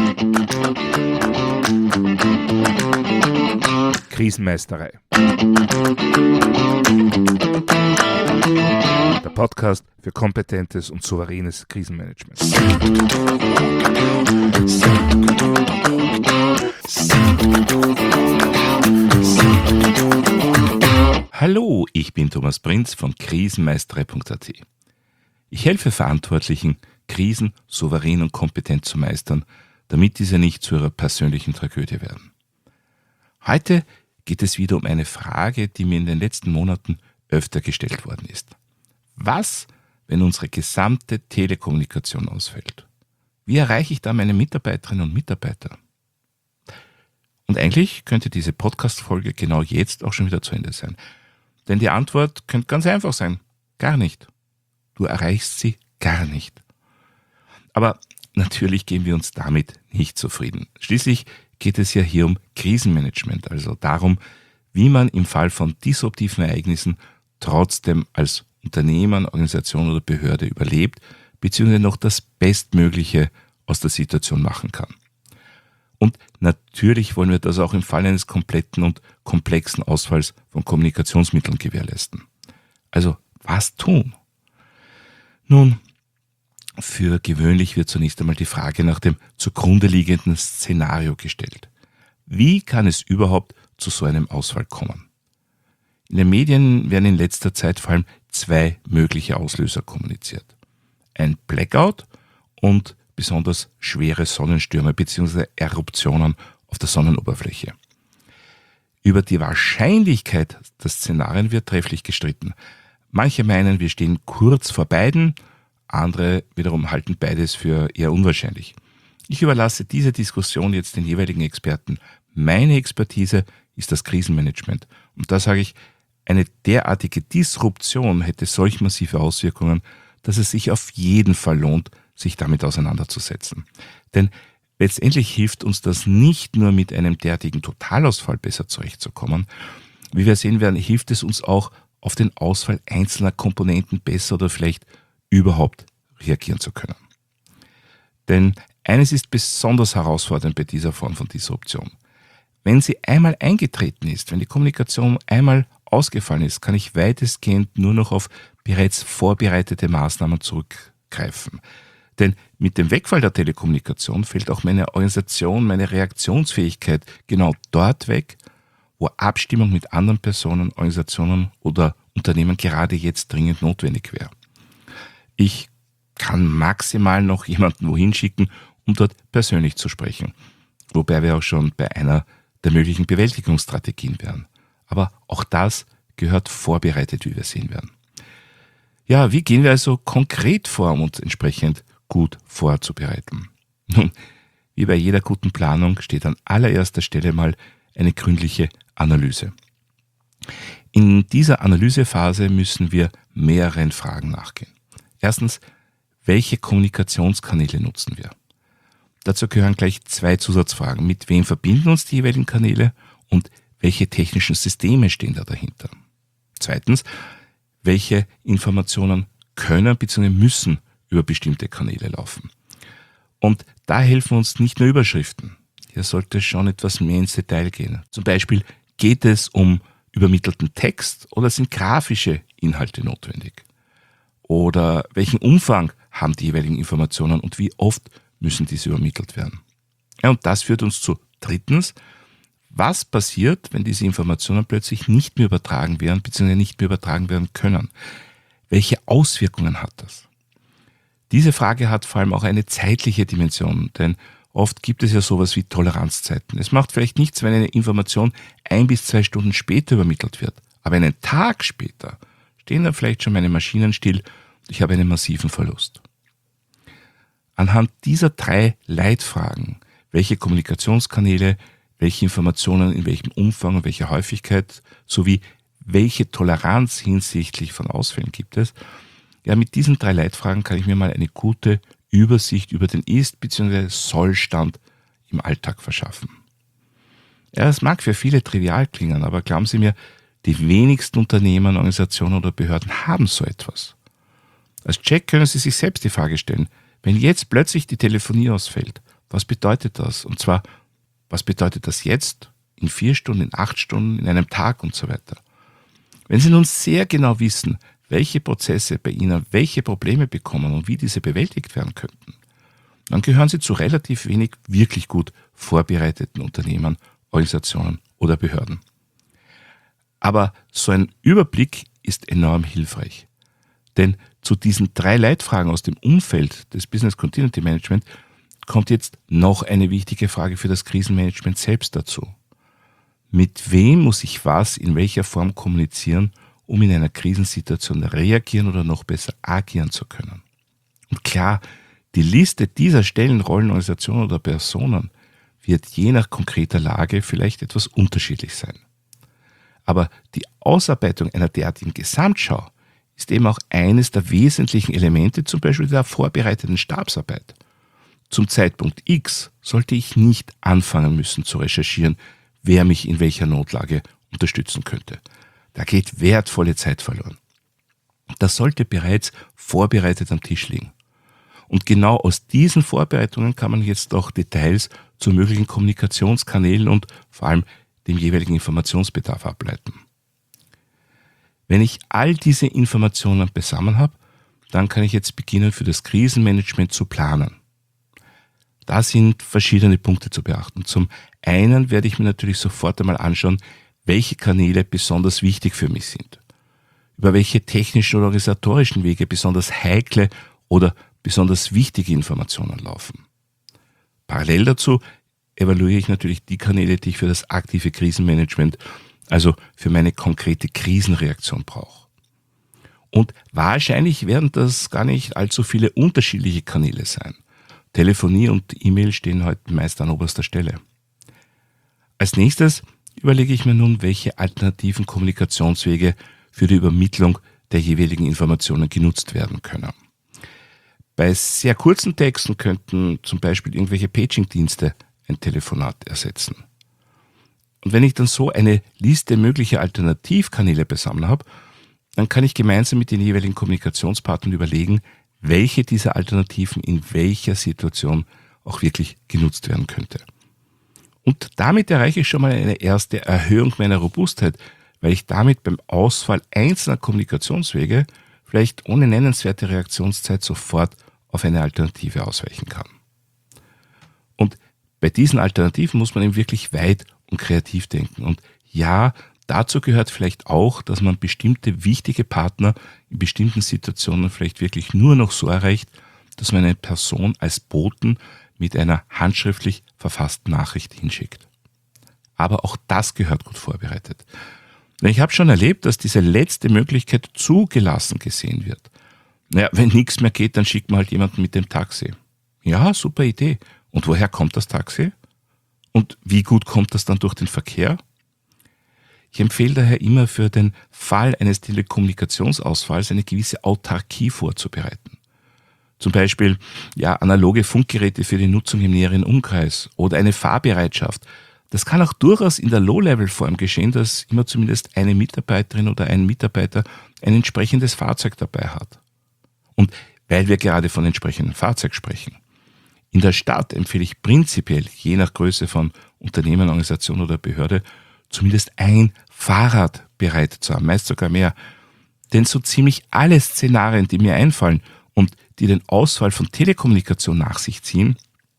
Krisenmeisterei. Der Podcast für kompetentes und souveränes Krisenmanagement. Hallo, ich bin Thomas Prinz von krisenmeisterei.at. Ich helfe Verantwortlichen, Krisen souverän und kompetent zu meistern, damit diese nicht zu ihrer persönlichen Tragödie werden. Heute geht es wieder um eine Frage, die mir in den letzten Monaten öfter gestellt worden ist. Was, wenn unsere gesamte Telekommunikation ausfällt? Wie erreiche ich da meine Mitarbeiterinnen und Mitarbeiter? Und eigentlich könnte diese Podcast-Folge genau jetzt auch schon wieder zu Ende sein. Denn die Antwort könnte ganz einfach sein. Gar nicht. Du erreichst sie gar nicht. Aber natürlich geben wir uns damit nicht zufrieden. Schließlich geht es ja hier um Krisenmanagement, also darum, wie man im Fall von disruptiven Ereignissen trotzdem als Unternehmen, Organisation oder Behörde überlebt, beziehungsweise noch das Bestmögliche aus der Situation machen kann. Und natürlich wollen wir das auch im Fall eines kompletten und komplexen Ausfalls von Kommunikationsmitteln gewährleisten. Also, was tun? Nun, für gewöhnlich wird zunächst einmal die Frage nach dem zugrunde liegenden Szenario gestellt. Wie kann es überhaupt zu so einem Ausfall kommen? In den Medien werden in letzter Zeit vor allem zwei mögliche Auslöser kommuniziert. Ein Blackout und besonders schwere Sonnenstürme bzw. Eruptionen auf der Sonnenoberfläche. Über die Wahrscheinlichkeit der Szenarien wird trefflich gestritten. Manche meinen, wir stehen kurz vor beiden, andere wiederum halten beides für eher unwahrscheinlich. Ich überlasse diese Diskussion jetzt den jeweiligen Experten. Meine Expertise ist das Krisenmanagement. Und da sage ich, eine derartige Disruption hätte solch massive Auswirkungen, dass es sich auf jeden Fall lohnt, sich damit auseinanderzusetzen. Denn letztendlich hilft uns das nicht nur mit einem derartigen Totalausfall besser zurechtzukommen. Wie wir sehen werden, hilft es uns auch, auf den Ausfall einzelner Komponenten besser oder vielleicht überhaupt reagieren zu können. Denn eines ist besonders herausfordernd bei dieser Form von Disruption. Wenn sie einmal eingetreten ist, wenn die Kommunikation einmal ausgefallen ist, kann ich weitestgehend nur noch auf bereits vorbereitete Maßnahmen zurückgreifen. Denn mit dem Wegfall der Telekommunikation fällt auch meine Organisation, meine Reaktionsfähigkeit genau dort weg, wo Abstimmung mit anderen Personen, Organisationen oder Unternehmen gerade jetzt dringend notwendig wäre. Ich kann maximal noch jemanden wohin schicken, um dort persönlich zu sprechen. Wobei wir auch schon bei einer der möglichen Bewältigungsstrategien wären. Aber auch das gehört vorbereitet, wie wir sehen werden. Ja, wie gehen wir also konkret vor, um uns entsprechend gut vorzubereiten? Nun, wie bei jeder guten Planung steht an allererster Stelle mal eine gründliche Analyse. In dieser Analysephase müssen wir mehreren Fragen nachgehen. Erstens, welche Kommunikationskanäle nutzen wir? Dazu gehören gleich zwei Zusatzfragen. Mit wem verbinden uns die jeweiligen Kanäle und welche technischen Systeme stehen da dahinter? Zweitens, welche Informationen können bzw. müssen über bestimmte Kanäle laufen? Und da helfen uns nicht nur Überschriften. Hier sollte schon etwas mehr ins Detail gehen. Zum Beispiel, geht es um übermittelten Text oder sind grafische Inhalte notwendig? Oder welchen Umfang haben die jeweiligen Informationen und wie oft müssen diese übermittelt werden? Ja, und das führt uns zu drittens, was passiert, wenn diese Informationen plötzlich nicht mehr übertragen werden bzw. nicht mehr übertragen werden können? Welche Auswirkungen hat das? Diese Frage hat vor allem auch eine zeitliche Dimension, denn oft gibt es ja sowas wie Toleranzzeiten. Es macht vielleicht nichts, wenn eine Information 1 bis 2 Stunden später übermittelt wird, aber einen Tag später stehen dann vielleicht schon meine Maschinen still und ich habe einen massiven Verlust. Anhand dieser 3 Leitfragen, welche Kommunikationskanäle, welche Informationen in welchem Umfang und welcher Häufigkeit sowie welche Toleranz hinsichtlich von Ausfällen gibt es, ja, mit diesen 3 Leitfragen kann ich mir mal eine gute Übersicht über den Ist- bzw. Soll-Stand im Alltag verschaffen. Ja, das mag für viele trivial klingen, aber glauben Sie mir, die wenigsten Unternehmen, Organisationen oder Behörden haben so etwas. Als Check können Sie sich selbst die Frage stellen, wenn jetzt plötzlich die Telefonie ausfällt, Was bedeutet das? Und zwar, was bedeutet das jetzt, in 4 Stunden, in 8 Stunden, in einem Tag und so weiter? Wenn Sie nun sehr genau wissen, welche Prozesse bei Ihnen welche Probleme bekommen und wie diese bewältigt werden könnten, dann gehören Sie zu relativ wenig wirklich gut vorbereiteten Unternehmen, Organisationen oder Behörden. Aber so ein Überblick ist enorm hilfreich. Denn zu diesen 3 Leitfragen aus dem Umfeld des Business Continuity Management kommt jetzt noch eine wichtige Frage für das Krisenmanagement selbst dazu. Mit wem muss ich was in welcher Form kommunizieren, um in einer Krisensituation reagieren oder noch besser agieren zu können? Und klar, die Liste dieser Stellen, Rollen, Organisationen oder Personen wird je nach konkreter Lage vielleicht etwas unterschiedlich sein. Aber die Ausarbeitung einer derartigen Gesamtschau ist eben auch eines der wesentlichen Elemente, zum Beispiel der vorbereiteten Stabsarbeit. Zum Zeitpunkt X sollte ich nicht anfangen müssen zu recherchieren, wer mich in welcher Notlage unterstützen könnte. Da geht wertvolle Zeit verloren. Das sollte bereits vorbereitet am Tisch liegen. Und genau aus diesen Vorbereitungen kann man jetzt auch Details zu möglichen Kommunikationskanälen und vor allem dem jeweiligen Informationsbedarf ableiten. Wenn ich all diese Informationen beisammen habe, dann kann ich jetzt beginnen, für das Krisenmanagement zu planen. Da sind verschiedene Punkte zu beachten. Zum einen werde ich mir natürlich sofort einmal anschauen, welche Kanäle besonders wichtig für mich sind, über welche technischen oder organisatorischen Wege besonders heikle oder besonders wichtige Informationen laufen. Parallel dazu evaluiere ich natürlich die Kanäle, die ich für das aktive Krisenmanagement, also für meine konkrete Krisenreaktion brauche. Und wahrscheinlich werden das gar nicht allzu viele unterschiedliche Kanäle sein. Telefonie und E-Mail stehen heute meist an oberster Stelle. Als nächstes überlege ich mir nun, welche alternativen Kommunikationswege für die Übermittlung der jeweiligen Informationen genutzt werden können. Bei sehr kurzen Texten könnten zum Beispiel irgendwelche Paging-Dienste ein Telefonat ersetzen. Und wenn ich dann so eine Liste möglicher Alternativkanäle beisammen habe, dann kann ich gemeinsam mit den jeweiligen Kommunikationspartnern überlegen, welche dieser Alternativen in welcher Situation auch wirklich genutzt werden könnte. Und damit erreiche ich schon mal eine erste Erhöhung meiner Robustheit, weil ich damit beim Ausfall einzelner Kommunikationswege vielleicht ohne nennenswerte Reaktionszeit sofort auf eine Alternative ausweichen kann. Und bei diesen Alternativen muss man eben wirklich weit und kreativ denken. Und ja, dazu gehört vielleicht auch, dass man bestimmte wichtige Partner in bestimmten Situationen vielleicht wirklich nur noch so erreicht, dass man eine Person als Boten mit einer handschriftlich verfassten Nachricht hinschickt. Aber auch das gehört gut vorbereitet. Denn ich habe schon erlebt, dass diese letzte Möglichkeit zugelassen gesehen wird. Naja, wenn nichts mehr geht, dann schickt man halt jemanden mit dem Taxi. Ja, super Idee. Und woher kommt das Taxi? Und wie gut kommt das dann durch den Verkehr? Ich empfehle daher immer für den Fall eines Telekommunikationsausfalls eine gewisse Autarkie vorzubereiten. Zum Beispiel analoge Funkgeräte für die Nutzung im näheren Umkreis oder eine Fahrbereitschaft. Das kann auch durchaus in der Low-Level-Form geschehen, dass immer zumindest eine Mitarbeiterin oder ein Mitarbeiter ein entsprechendes Fahrzeug dabei hat. Und weil wir gerade von entsprechendem Fahrzeug sprechen, in der Stadt empfehle ich prinzipiell, je nach Größe von Unternehmen, Organisation oder Behörde, zumindest ein Fahrrad bereit zu haben, meist sogar mehr. Denn so ziemlich alle Szenarien, die mir einfallen und die den Ausfall von Telekommunikation nach sich ziehen,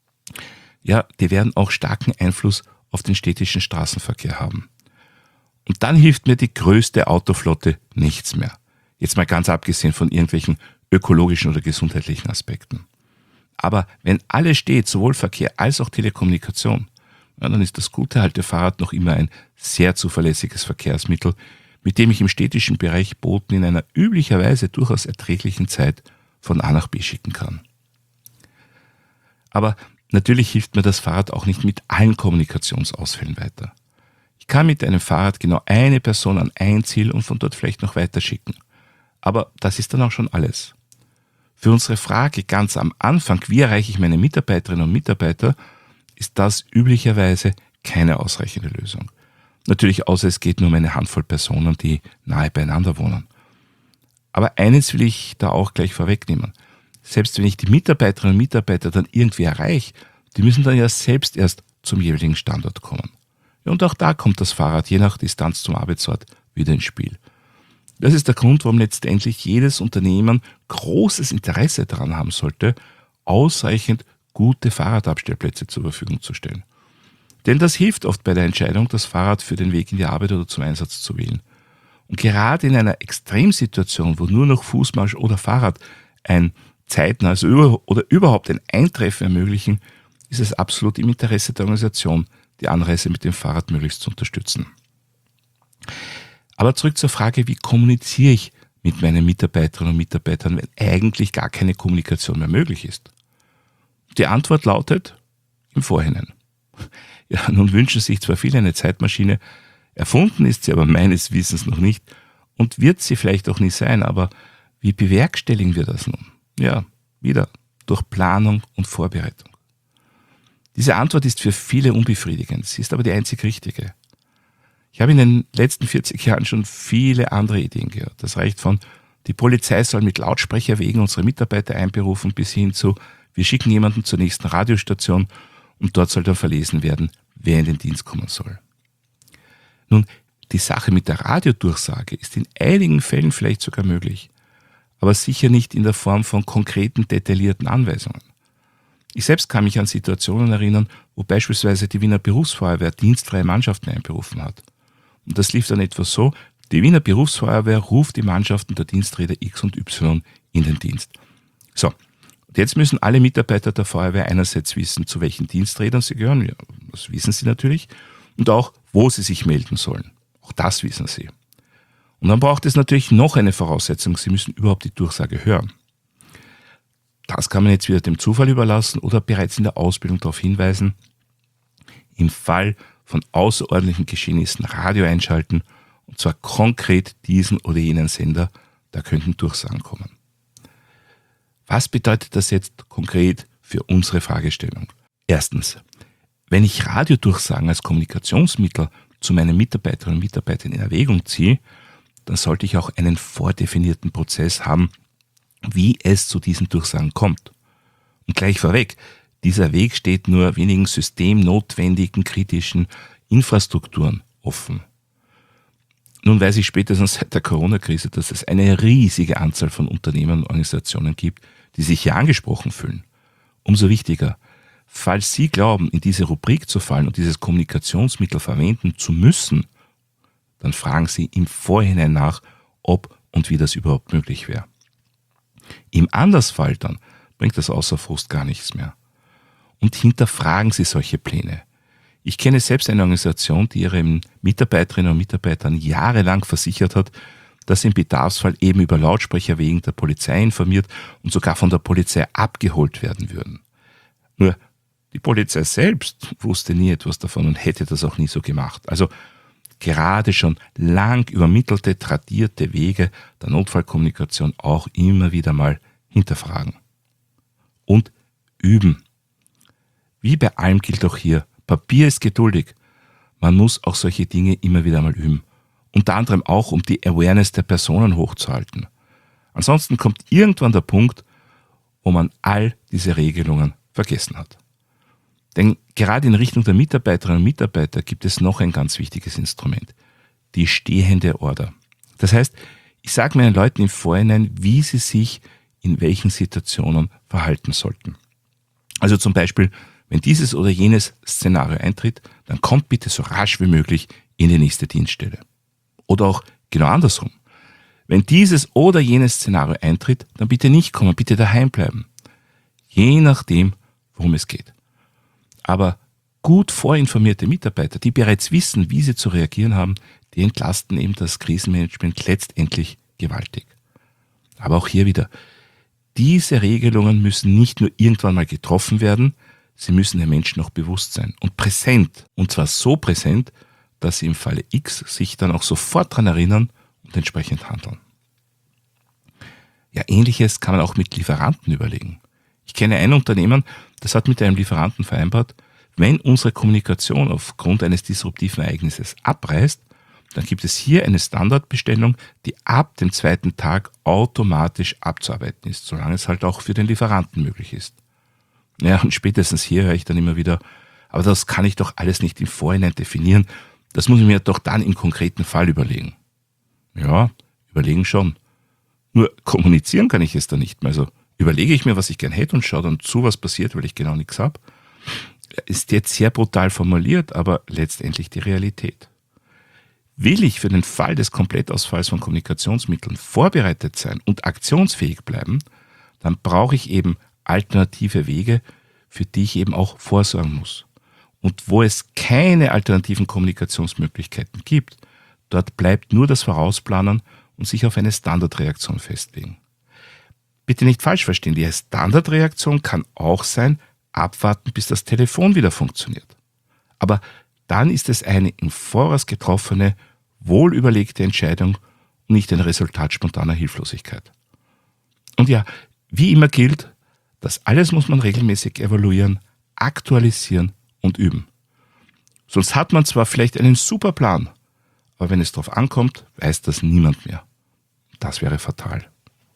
die werden auch starken Einfluss auf den städtischen Straßenverkehr haben. Und dann hilft mir die größte Autoflotte nichts mehr. Jetzt mal ganz abgesehen von irgendwelchen ökologischen oder gesundheitlichen Aspekten. Aber wenn alles steht, sowohl Verkehr als auch Telekommunikation, dann ist das gute alte Fahrrad noch immer ein sehr zuverlässiges Verkehrsmittel, mit dem ich im städtischen Bereich Boten in einer üblicherweise durchaus erträglichen Zeit von A nach B schicken kann. Aber natürlich hilft mir das Fahrrad auch nicht mit allen Kommunikationsausfällen weiter. Ich kann mit einem Fahrrad genau eine Person an ein Ziel und von dort vielleicht noch weiter schicken. Aber das ist dann auch schon alles. Für unsere Frage ganz am Anfang, wie erreiche ich meine Mitarbeiterinnen und Mitarbeiter, ist das üblicherweise keine ausreichende Lösung. Natürlich außer es geht nur um eine Handvoll Personen, die nahe beieinander wohnen. Aber eines will ich da auch gleich vorwegnehmen. Selbst wenn ich die Mitarbeiterinnen und Mitarbeiter dann irgendwie erreiche, Die müssen dann ja selbst erst zum jeweiligen Standort kommen. Ja, und auch da kommt das Fahrrad je nach Distanz zum Arbeitsort wieder ins Spiel. Das ist der Grund, warum letztendlich jedes Unternehmen großes Interesse daran haben sollte, ausreichend gute Fahrradabstellplätze zur Verfügung zu stellen. Denn das hilft oft bei der Entscheidung, das Fahrrad für den Weg in die Arbeit oder zum Einsatz zu wählen. Und gerade in einer Extremsituation, wo nur noch Fußmarsch oder Fahrrad ein zeitnahes oder überhaupt ein Eintreffen ermöglichen, ist es absolut im Interesse der Organisation, die Anreise mit dem Fahrrad möglichst zu unterstützen. Aber zurück zur Frage, wie kommuniziere ich mit meinen Mitarbeiterinnen und Mitarbeitern, wenn eigentlich gar keine Kommunikation mehr möglich ist? Die Antwort lautet, im Vorhinein. Ja, nun wünschen sich zwar viele eine Zeitmaschine, erfunden ist sie aber meines Wissens noch nicht und wird sie vielleicht auch nie sein, aber wie bewerkstelligen wir das nun? Ja, wieder durch Planung und Vorbereitung. Diese Antwort ist für viele unbefriedigend, sie ist aber die einzig richtige. Ich habe in den letzten 40 Jahren schon viele andere Ideen gehört. Das reicht von, die Polizei soll mit Lautsprecherwegen unsere Mitarbeiter einberufen, bis hin zu, wir schicken jemanden zur nächsten Radiostation und dort soll dann verlesen werden, wer in den Dienst kommen soll. Nun, die Sache mit der Radiodurchsage ist in einigen Fällen vielleicht sogar möglich, aber sicher nicht in der Form von konkreten, detaillierten Anweisungen. Ich selbst kann mich an Situationen erinnern, wo beispielsweise die Wiener Berufsfeuerwehr dienstfreie Mannschaften einberufen hat. Und das lief dann etwa so, die Wiener Berufsfeuerwehr ruft die Mannschaften der Diensträder X und Y in den Dienst. So, und jetzt müssen alle Mitarbeiter der Feuerwehr einerseits wissen, zu welchen Diensträdern sie gehören, ja, das wissen sie natürlich, und auch, wo sie sich melden sollen. Auch das wissen sie. Und dann braucht es natürlich noch eine Voraussetzung, sie müssen überhaupt die Durchsage hören. Das kann man jetzt wieder dem Zufall überlassen oder bereits in der Ausbildung darauf hinweisen, im Fall von außerordentlichen Geschehnissen Radio einschalten, und zwar konkret diesen oder jenen Sender, da könnten Durchsagen kommen. Was bedeutet das jetzt konkret für unsere Fragestellung? Erstens, wenn ich Radiodurchsagen als Kommunikationsmittel zu meinen Mitarbeiterinnen und Mitarbeitern in Erwägung ziehe, dann sollte ich auch einen vordefinierten Prozess haben, wie es zu diesen Durchsagen kommt. Und gleich vorweg, dieser Weg steht nur wenigen systemnotwendigen kritischen Infrastrukturen offen. Nun weiß ich spätestens seit der Corona-Krise, dass es eine riesige Anzahl von Unternehmen und Organisationen gibt, die sich hier angesprochen fühlen. Umso wichtiger, falls Sie glauben, in diese Rubrik zu fallen und dieses Kommunikationsmittel verwenden zu müssen, dann fragen Sie im Vorhinein nach, ob und wie das überhaupt möglich wäre. Im Andersfall dann bringt das außer Frust gar nichts mehr. Und hinterfragen Sie solche Pläne. Ich kenne selbst eine Organisation, die ihren Mitarbeiterinnen und Mitarbeitern jahrelang versichert hat, dass sie im Bedarfsfall eben über Lautsprecher wegen der Polizei informiert und sogar von der Polizei abgeholt werden würden. Nur die Polizei selbst wusste nie etwas davon und hätte das auch nie so gemacht. Also gerade schon lang übermittelte, tradierte Wege der Notfallkommunikation auch immer wieder mal hinterfragen. Und üben. Wie bei allem gilt auch hier, Papier ist geduldig. Man muss auch solche Dinge immer wieder mal üben. Unter anderem auch, um die Awareness der Personen hochzuhalten. Ansonsten kommt irgendwann der Punkt, wo man all diese Regelungen vergessen hat. Denn gerade in Richtung der Mitarbeiterinnen und Mitarbeiter gibt es noch ein ganz wichtiges Instrument, die stehende Order. Das heißt, ich sage meinen Leuten im Vorhinein, wie sie sich in welchen Situationen verhalten sollten. Also zum Beispiel, wenn dieses oder jenes Szenario eintritt, dann kommt bitte so rasch wie möglich in die nächste Dienststelle. Oder auch genau andersrum. Wenn dieses oder jenes Szenario eintritt, dann bitte nicht kommen, bitte daheim bleiben. Je nachdem, worum es geht. Aber gut vorinformierte Mitarbeiter, die bereits wissen, wie sie zu reagieren haben, die entlasten eben das Krisenmanagement letztendlich gewaltig. Aber auch hier wieder, diese Regelungen müssen nicht nur irgendwann mal getroffen werden, sie müssen den Menschen auch bewusst sein und präsent. Und zwar so präsent, dass sie im Falle X sich dann auch sofort daran erinnern und entsprechend handeln. Ja, Ähnliches kann man auch mit Lieferanten überlegen. Ich kenne ein Unternehmen, das hat mit einem Lieferanten vereinbart, wenn unsere Kommunikation aufgrund eines disruptiven Ereignisses abreißt, dann gibt es hier eine Standardbestellung, die ab dem 2. Tag automatisch abzuarbeiten ist, solange es halt auch für den Lieferanten möglich ist. Ja, und spätestens hier höre ich dann immer wieder, aber das kann ich doch alles nicht im Vorhinein definieren. Das muss ich mir doch dann im konkreten Fall überlegen. Ja, überlegen schon. Nur kommunizieren kann ich es dann nicht mehr. Also überlege ich mir, was ich gern hätte und schaue dann zu, was passiert, weil ich genau nichts habe. Ist jetzt sehr brutal formuliert, aber letztendlich die Realität. Will ich für den Fall des Komplettausfalls von Kommunikationsmitteln vorbereitet sein und aktionsfähig bleiben, dann brauche ich eben alternative Wege, für die ich eben auch vorsorgen muss. Und wo es keine alternativen Kommunikationsmöglichkeiten gibt, dort bleibt nur das Vorausplanen und sich auf eine Standardreaktion festlegen. Bitte nicht falsch verstehen, die Standardreaktion kann auch sein, abwarten, bis das Telefon wieder funktioniert. Aber dann ist es eine im Voraus getroffene, wohlüberlegte Entscheidung und nicht ein Resultat spontaner Hilflosigkeit. Und ja, wie immer gilt, das alles muss man regelmäßig evaluieren, aktualisieren und üben. Sonst hat man zwar vielleicht einen super Plan, aber wenn es darauf ankommt, weiß das niemand mehr. Das wäre fatal.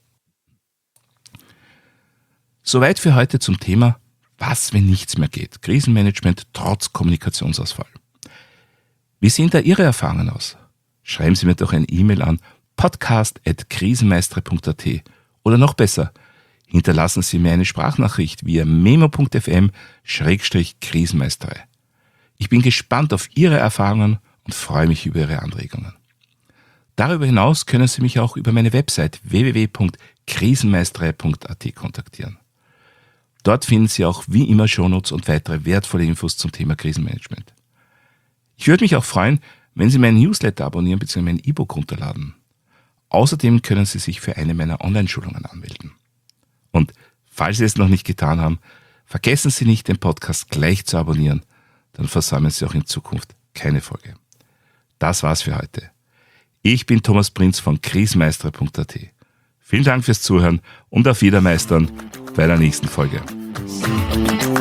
Soweit für heute zum Thema, was, wenn nichts mehr geht? Krisenmanagement trotz Kommunikationsausfall. Wie sehen da Ihre Erfahrungen aus? Schreiben Sie mir doch eine E-Mail an podcast@krisenmeistere.at oder noch besser, hinterlassen Sie mir eine Sprachnachricht via memo.fm/krisenmeistere. Ich bin gespannt auf Ihre Erfahrungen und freue mich über Ihre Anregungen. Darüber hinaus können Sie mich auch über meine Website www.krisenmeistere.at kontaktieren. Dort finden Sie auch wie immer Shownotes und weitere wertvolle Infos zum Thema Krisenmanagement. Ich würde mich auch freuen, wenn Sie meinen Newsletter abonnieren bzw. mein E-Book runterladen. Außerdem können Sie sich für eine meiner Online-Schulungen anmelden. Und falls Sie es noch nicht getan haben, vergessen Sie nicht, den Podcast gleich zu abonnieren, dann versäumen Sie auch in Zukunft keine Folge. Das war's für heute. Ich bin Thomas Prinz von krisenmeistere.at. Vielen Dank fürs Zuhören und auf Wiedermeistern bei der nächsten Folge.